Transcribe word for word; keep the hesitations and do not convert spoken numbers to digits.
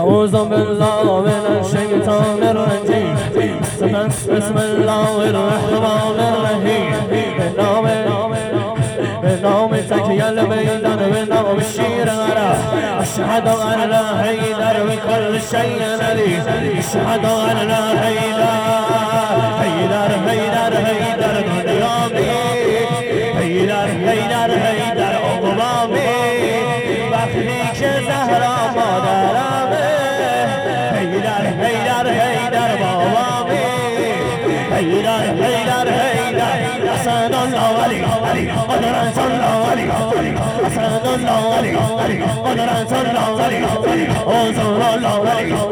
أعوذ بالله من الشيطان الرجيم بسم الله الرحمن الرحيم بنام بنام تكي البيدان بنام الشير غرا أشهد أن لا حيدر بكل شيء نري أشهد أن لا حيدر حيدر حيدر حيدر دنيامي حيدر حيدر حيدر أقوامي بخليك زهرا مادرامي حيدر حيدر حيدر بابامي حيدر حيدر حيدر أسد الله علي قدرة الله علي أسد الله علي قدرة الله علي أوزر الله علي